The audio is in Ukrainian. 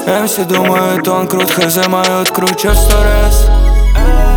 МС думают, он крут, хз, моют круче в 100 раз.